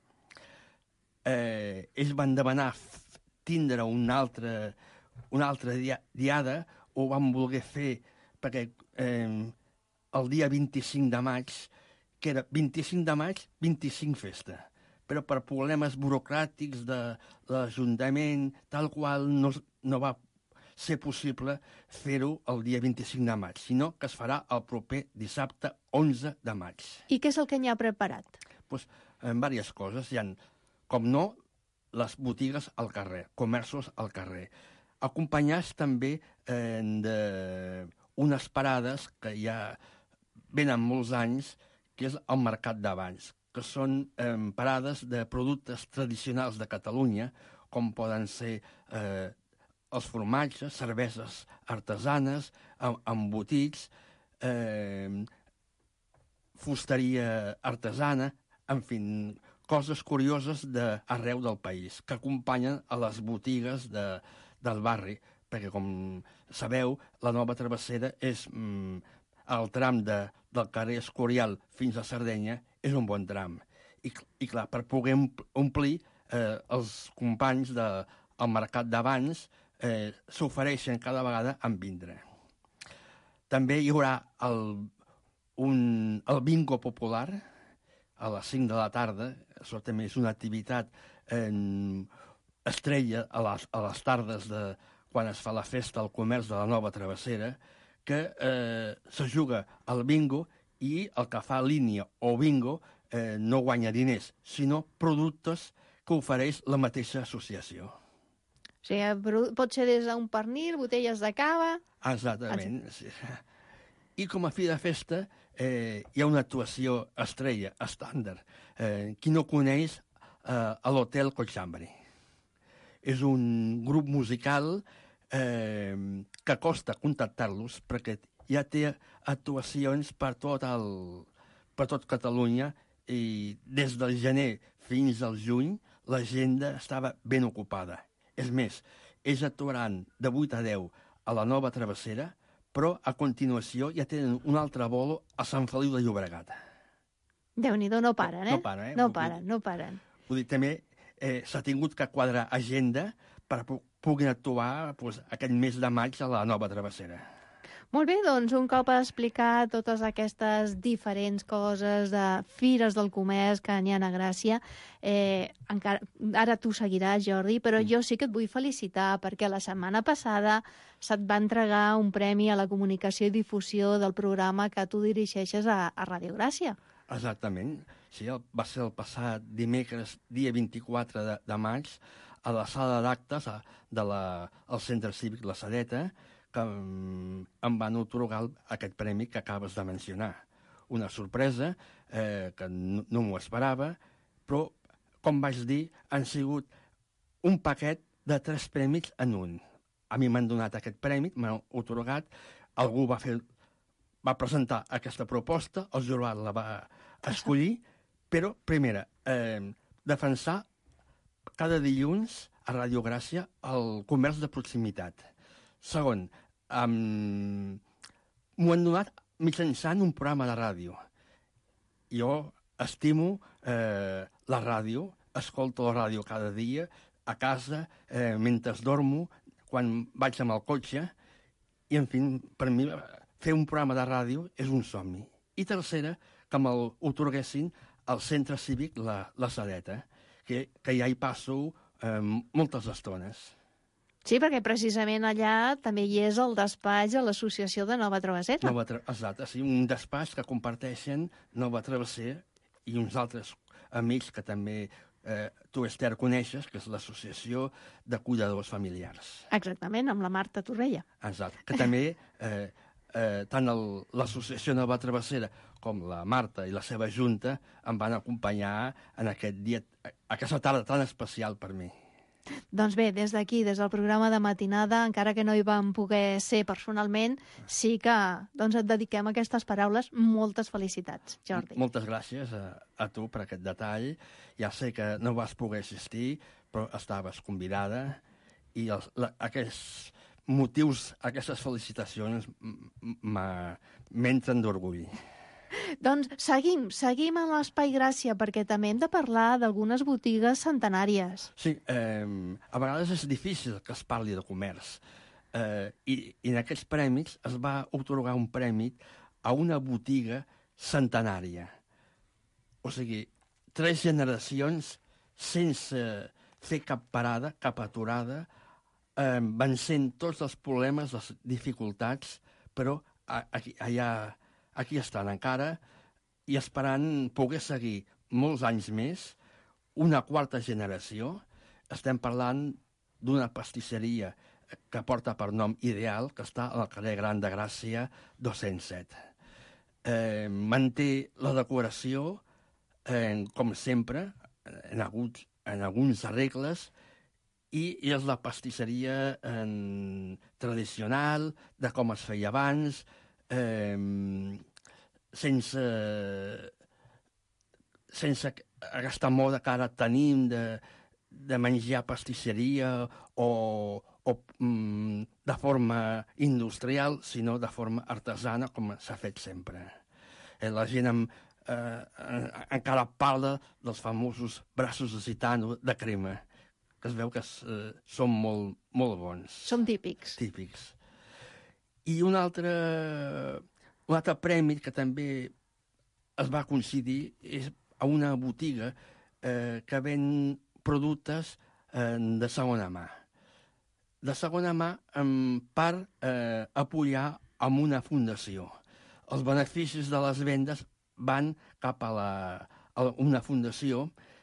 Eh, ells van demanar tindre una altra, una altra dia, diada, ho van voler fer perquè eh, el dia vint-i-cinc de maig, que era vint-i-cinc de maig, vint-i-cinc festa, però per problemes burocràtics de l'Ajuntament, tal qual no, no va ser possible fer-ho el dia vint-i-cinc de maig, sinó que es farà el proper dissabte onze de maig. I què és el que n'hi ha preparat? Pues, en diverses coses. Hi ha, com no, les botigues al carrer, comerços al carrer, acompanyats també eh, d'unes parades que ja venen molts anys, que és el Mercat d'Abans, que són eh, parades de productes tradicionals de Catalunya, com poden ser eh, els formatges, cerveses artesanes, embotits, eh, fusteria artesana, en fi, coses curioses d'arreu del país, que acompanyen a les botigues de, del barri, perquè, com sabeu, la nova travessera és mm, el tram de, del carrer Escorial fins a Sardenya, és un bon tram. I, i clar, per poder omplir, eh, els companys del de, Mercat d'Abans eh, s'ofereixen cada vegada en vindre. També hi haurà el, un, el bingo popular a les cinc de la tarda. Això també és una activitat eh, estrella a les, a les tardes de quan es fa la festa al comerç de la nova travessera, que eh, se juga al bingo i el que fa línia o bingo eh, no guanya diners, sinó productes que ofereix la mateixa associació. O sigui, pot ser des d'un pernil, botelles de cava... Exactament. Sí. I com a fi de festa eh, hi ha una actuació estrella, estàndard. Eh, qui no coneix eh, a l'Hotel Cochambre. És un grup musical eh, que costa contactar-los perquè ja té actuacions per tot, el, per tot Catalunya i des del gener fins al juny l'agenda estava ben ocupada. És més, ells actuaran de vuit a deu a la nova travessera, però a continuació ja tenen un altre bolo a Sant Feliu de Llobregat. Déu-n'hi-do, no paren, eh? No paren, eh? No paren, no paren. Vull dir, també eh, s'ha tingut que quadrar agenda per puguin actuar pues, aquest mes de maig a la nova travessera. Molt bé, doncs un cop has explicat totes aquestes diferents coses de fires del comerç que n'hi ha a Gràcia, eh, encara, ara tu seguiràs, Jordi, però jo sí que et vull felicitar perquè la setmana passada se't va entregar un premi a la comunicació i difusió del programa que tu dirigeixes a, a Ràdio Gràcia. Exactament. Sí, el, va ser el passat dimecres, dia vint-i-quatre de, de maig, a la sala d'actes del de Centre Cívic La Sedeta, que um, em van otorgar aquest premi que acabes de mencionar. Una sorpresa eh, que no, no m'ho esperava, però, com vaig dir, han sigut un paquet de tres premis en un. A mi m'han donat aquest premi, m'han otorgat, algú va fer, va presentar aquesta proposta, el jurat la va escollir, però, primera, eh, defensar cada dilluns a Ràdio Gràcia el comerç de proximitat. Segon, um, m'ho han donat mitjançant un programa de ràdio. Jo estimo eh, la ràdio, escolto la ràdio cada dia, a casa, eh, mentre dormo, quan vaig amb el cotxe, i, en fi, per mi, fer un programa de ràdio és un somni. I tercera, que me'l otorguessin al Centre Cívic La, la Sedeta, que, que ja hi passo eh, moltes estones. Sí, perquè precisament allà també hi és el despatx a l'Associació de Nova Travessera. Nova Tra... Exacte, sí, un despatx que comparteixen Nova Travessera i uns altres amics que també eh, tu, Esther, coneixes, que és l'Associació de Cuidadors Familiars. Exactament, amb la Marta Torrella. Exacte, que també eh, eh, tant el, l'Associació Nova Travessera com la Marta i la seva junta em van acompanyar en aquest dia, aquesta tarda tan especial per mi. Doncs bé, des d'aquí, des del programa de matinada, encara que no hi vam poder ser personalment, sí que doncs, et dediquem aquestes paraules. Moltes felicitats, Jordi. Moltes gràcies a, a tu per aquest detall. Ja sé que no vas poder assistir, però estaves convidada i els, la, aquests motius, aquestes felicitacions m'entren d'orgull. Doncs seguim, seguim en l'Espai Gràcia, perquè també hem de parlar d'algunes botigues centenàries. Sí, eh, a vegades és difícil que es parli de comerç. Eh, i, I en aquests premis es va otorgar un premi a una botiga centenària. O sigui, tres generacions sense fer cap parada, cap aturada, eh, vencent tots els problemes, les dificultats, però aquí, allà... Aquí estan encara i esperant poder seguir molts anys més, una quarta generació. Estem parlant d'una pastisseria que porta per nom Ideal, que està al carrer Gran de Gràcia dos-cents set. Eh, manté la decoració, eh, com sempre, en, hagut, en alguns arregles, i, i és la pastisseria eh, tradicional, de com es feia abans, Eh, sense, sense aquesta moda que ara tenim de, de menjar pastisseria o, o mm, de forma industrial, sinó de forma artesana, com s'ha fet sempre. Eh, la gent em, eh, encara parla dels famosos braços de gitano de crema, que es veu que eh, són molt, molt bons. Són típics. Típics. I un altre, un altre premi que també es va coincidir és a una botiga eh, que ven productes eh, de segona mà. De segona mà eh, per eh, apoyar amb una fundació. Els beneficis de les vendes van cap a, la, a una fundació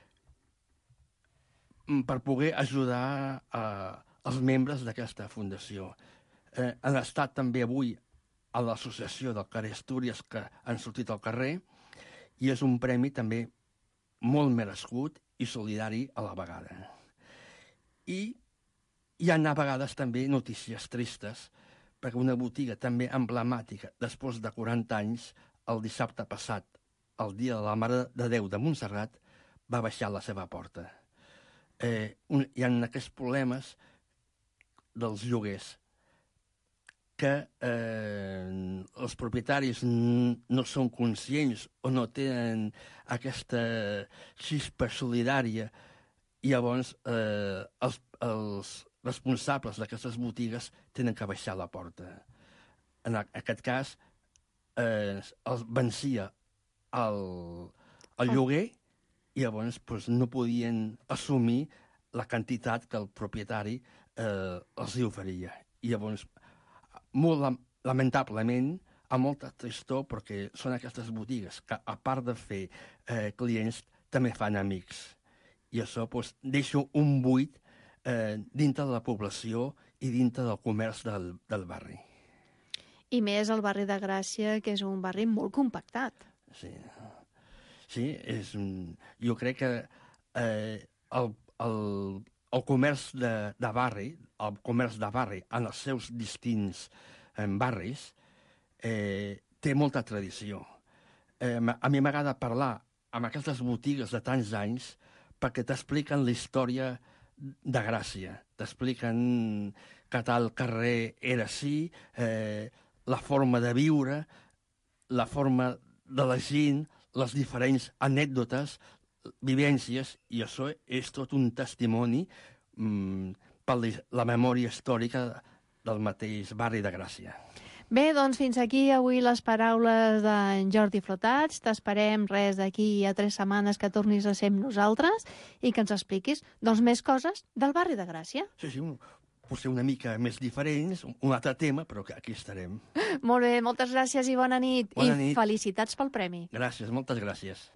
per poder ajudar a, els membres d'aquesta fundació. Eh, han estat també avui a l'associació del carrer Astúries, que han sortit al carrer, i és un premi també molt merescut i solidari a la vegada. I hi ha a vegades també notícies tristes, perquè una botiga també emblemàtica, després de quaranta anys, el dissabte passat, el dia de la Mare de Déu de Montserrat, va baixar la seva porta. Eh, un, hi ha aquests problemes dels lloguers, que eh, els propietaris no són conscients o no tenen aquesta xispa solidària i llavors eh, els, els responsables d'aquestes botigues tenen que baixar la porta. En aquest cas, eh, els vencia el, el lloguer i llavors doncs, no podien assumir la quantitat que el propietari eh, els hi oferia. I llavors, molt lamentablement, amb molta tristor, perquè són aquestes botigues que, a part de fer eh, clients, també fan amics. I això doncs, deixa un buit eh, dintre de la població i dintre del comerç del, del barri. I més el barri de Gràcia, que és un barri molt compactat. Sí, sí és un... jo crec que eh, el, el, el comerç de, de barri, el comerç de barri en els seus distints eh, barris, eh, té molta tradició. Eh, a mi m'agrada parlar amb aquestes botigues de tants anys perquè t'expliquen la història de Gràcia. T'expliquen que tal carrer era així, eh, la forma de viure, la forma de la gent, les diferents anècdotes, vivències, i això és tot un testimoni mm, per la memòria històrica del mateix barri de Gràcia. Bé, doncs fins aquí avui les paraules d'en Jordi Flotats. T'esperem res d'aquí a tres setmanes que tornis a ser amb nosaltres i que ens expliquis doncs, més coses del barri de Gràcia. Sí, sí, un, potser una mica més diferents, un altre tema, però que aquí estarem. Molt bé, moltes gràcies i bona nit. Bona I nit. felicitats pel premi. Gràcies, moltes gràcies.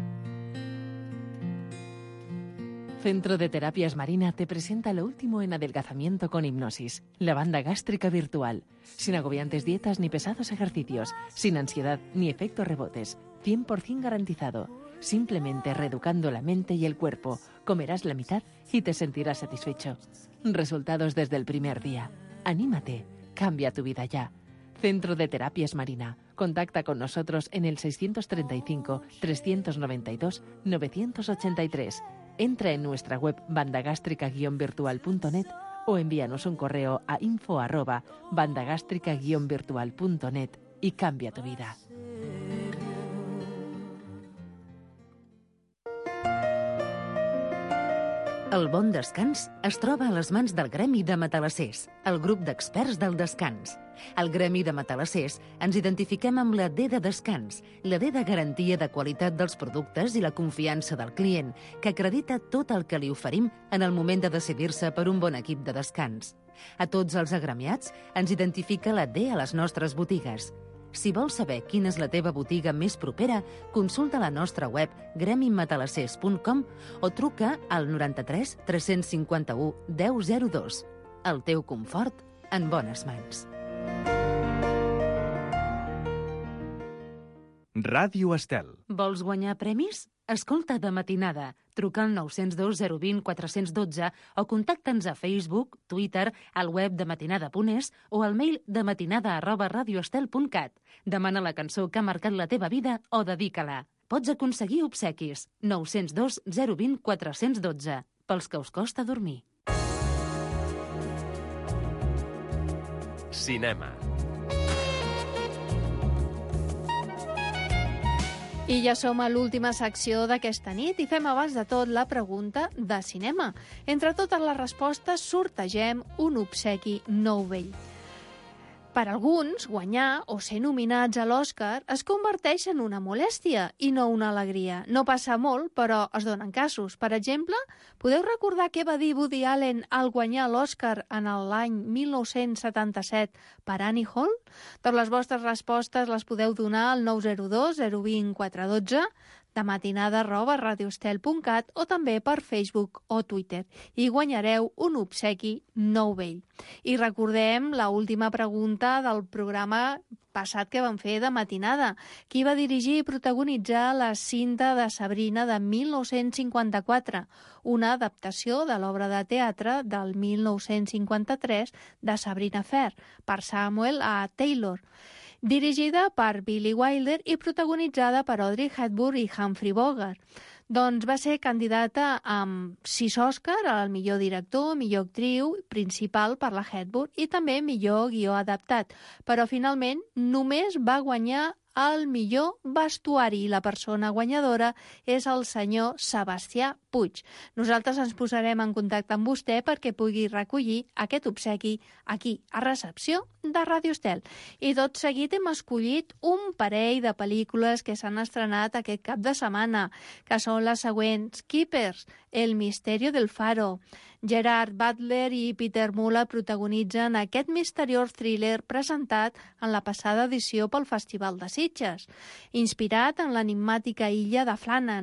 Centro de Terapias Marina te presenta lo último en adelgazamiento con hipnosis, la banda gástrica virtual, sin agobiantes dietas ni pesados ejercicios, sin ansiedad ni efectos rebotes, cien por ciento garantizado. Simplemente reeducando la mente y el cuerpo, comerás la mitad y te sentirás satisfecho. Resultados desde el primer día. Anímate, cambia tu vida ya. Centro de Terapias Marina. Contacta con nosotros en el seiscientos treinta y cinco, trescientos noventa y dos, novecientos ochenta y tres. Entra en nuestra web bandagástrica guion virtual punto net o envíanos un correo a info arroba bandagástrica guion virtual punto net y cambia tu vida. El bon descans es troba a les mans del Gremi de Matalassers, el grup d'experts del descans. Al Gremi de Matalassers ens identifiquem amb la D de descans, la D de garantia de qualitat dels productes i la confiança del client, que acredita tot el que li oferim en el moment de decidir-se per un bon equip de descans. A tots els agremiats ens identifica la D a les nostres botigues. Si vols saber quina és la teva botiga més propera, consulta la nostra web gremi matalassers punt com o truca al noranta-tres tres-cents cinquanta-u deu zero dos. El teu confort en bones mans. Ràdio Estel. Vols guanyar premis? Escolta de matinada. Truca al nou zero dos zero dos zero quatre un dos o contacta'ns a Facebook, Twitter, al web de matinada punt es o al mail de matinada arroba radioestel punt cat. Demana la cançó que ha marcat la teva vida o dedica-la. Pots aconseguir obsequis. nou zero dos zero dos zero quatre un dos. Pels que us costa dormir. Cinema. I ja som a l'última secció d'aquesta nit i fem abans de tot la pregunta de cinema. Entre totes les respostes sortegem un obsequi nou vell. Per alguns, guanyar o ser nominats a l'Oscar es converteix en una molèstia i no una alegria. No passa molt, però es donen casos. Per exemple, podeu recordar què va dir Woody Allen al guanyar l'Oscar en l'any mil nou-cents setanta-set per Annie Hall? Doncs les vostres respostes les podeu donar al nou zero dos zero dos zero quatre un dos, de matinada arroba radioestel punt cat o també per Facebook o Twitter. I guanyareu un obsequi nou vell. I recordem la última pregunta del programa passat que vam fer de matinada. Qui va dirigir i protagonitzar la cinta de Sabrina de mil nou-cents cinquanta-quatre, una adaptació de l'obra de teatre del mil nou-cents cinquanta-tres de Sabrina Fair, per Samuel A. Taylor, dirigida per Billy Wilder i protagonitzada per Audrey Hepburn i Humphrey Bogart. Doncs va ser candidata amb sis Òscar al millor director, millor actriu principal per la Hepburn i també millor guió adaptat. Però finalment només va guanyar el millor vestuari i la persona guanyadora és el senyor Sebastià Puig. Nosaltres ens posarem en contacte amb vostè perquè pugui recollir aquest obsequi aquí, a recepció de Ràdio Estel. I tot seguit hem escollit un parell de pel·lícules que s'han estrenat aquest cap de setmana, que són les següents: Keepers, El misterio del faro. Gerard Butler i Peter Muller protagonitzen aquest misteriós thriller presentat en la passada edició pel Festival de Sitges, inspirat en l'enigmàtica illa de Flannan.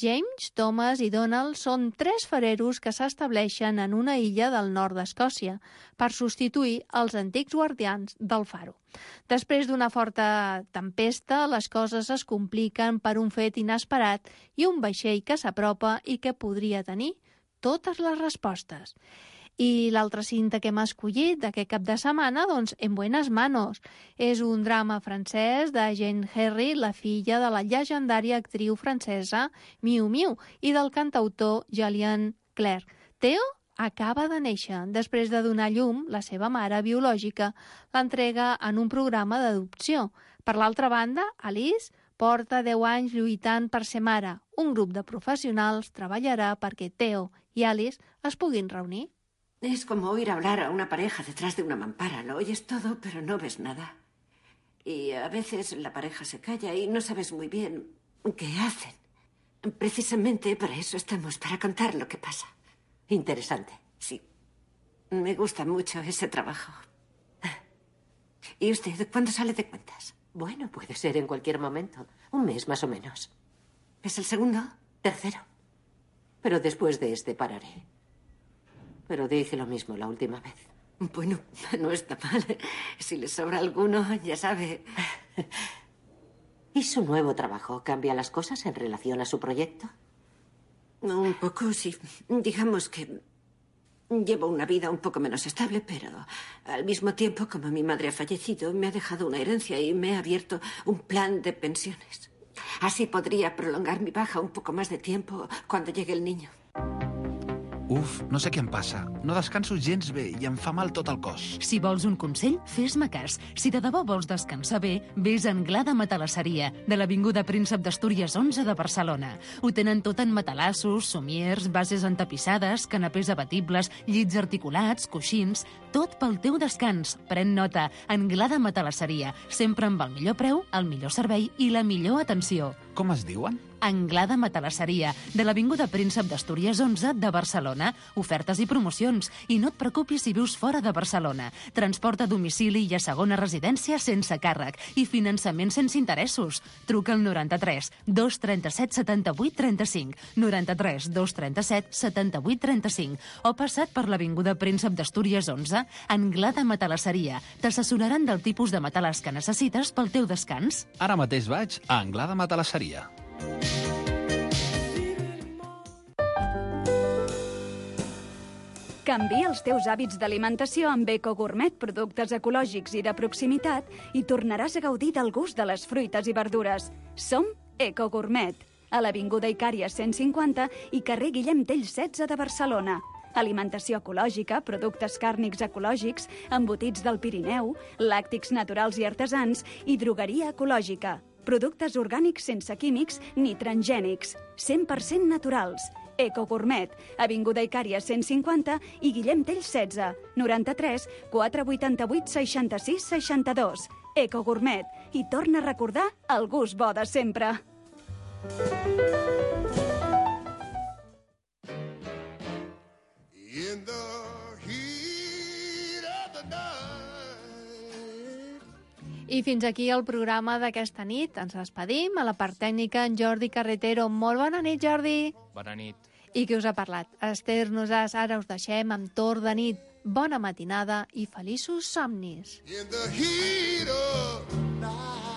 James, Thomas i Donald són tres fareros que s'estableixen en una illa del nord d'Escòcia per substituir els antics guardians del faro. Després d'una forta tempesta, les coses es compliquen per un fet inesperat i un vaixell que s'apropa i que podria tenir totes les respostes. I l'altra cinta que hem escollit d'aquest cap de setmana, doncs, En buenas manos. És un drama francès de Jeanne Herry, la filla de la llegendària actriu francesa Miu Miu i del cantautor Julien Clerc. Theo acaba de néixer. Després de donar llum, la seva mare biològica l'entrega en un programa d'adopció. Per l'altra banda, Alice porta deu anys lluitant per ser mare. Un grup de professionals treballarà perquè Theo i Alice es puguin reunir. Es como oír hablar a una pareja detrás de una mampara. Lo oyes todo, pero no ves nada. Y a veces la pareja se calla y no sabes muy bien qué hacen. Precisamente para eso estamos, para contar lo que pasa. Interesante. Sí. Me gusta mucho ese trabajo. ¿Y usted cuándo sale de cuentas? Bueno, puede ser en cualquier momento. Un mes más o menos. ¿Es el segundo? ¿Tercero? Pero después de este pararé. Pero dije lo mismo la última vez. Bueno, no está mal. Si le sobra alguno, ya sabe. ¿Y su nuevo trabajo cambia las cosas en relación a su proyecto? Un poco, sí. Digamos que llevo una vida un poco menos estable, pero al mismo tiempo, como mi madre ha fallecido, me ha dejado una herencia y me ha abierto un plan de pensiones. Así podría prolongar mi baja un poco más de tiempo cuando llegue el niño. Uf, no sé què em passa. No descanso gens bé i em fa mal tot el cos. Si vols un consell, fes-me cas. Si de debò vols descansar bé, vés a Anglada Matalasseria, de l'Avinguda Príncep d'Astúries onze de Barcelona. Ho tenen tot en matalassos, somiers, bases entapissades, canapés abatibles, llits articulats, coixins... Tot pel teu descans. Pren nota. Anglada Matalasseria. Sempre amb el millor preu, el millor servei i la millor atenció. Com es diuen? Anglada Matalasseria, de l'Avinguda Príncep d'Astúries onze de Barcelona. Ofertes i promocions. I no et preocupis si vius fora de Barcelona. Transport a domicili i a segona residència sense càrrec. I finançament sense interessos. Truca al noranta-tres dos trenta-set setanta-vuit trenta-cinc, noranta-tres dos trenta-set setanta-vuit trenta-cinc o passat per l'Avinguda Príncep d'Astúries onze, Anglada Matalasseria. T'assessoraran del tipus de matalàs que necessites pel teu descans. Ara mateix vaig a Anglada Matalasseria. Canvia els teus hàbits d'alimentació amb Eco Gourmet, productes ecològics i de proximitat, i tornaràs a gaudir del gust de les fruites i verdures. Som Eco Gourmet, a l'Avinguda Icària cent cinquanta i carrer Guillem Tell setze de Barcelona. Alimentació ecològica, productes càrnics ecològics, embotits del Pirineu, làctics naturals i artesans i drogueria ecològica. Productes orgànics sense químics ni transgènics, cent per cent naturals. Eco Gourmet, Avinguda Icària cent cinquanta i Guillem Tell setze, noranta-tres quatre vuitanta-vuit seixanta-sis seixanta-dos. Eco Gourmet. I torna a recordar el gust bo de sempre. I fins aquí el programa d'aquesta nit. Ens despedim. A la part tècnica, en Jordi Carretero. Molt bona nit, Jordi. Bona nit. I qui us ha parlat? Esther Nosàs. Ara us deixem amb Torn de nit. Bona matinada i feliços somnis. In the heat of night.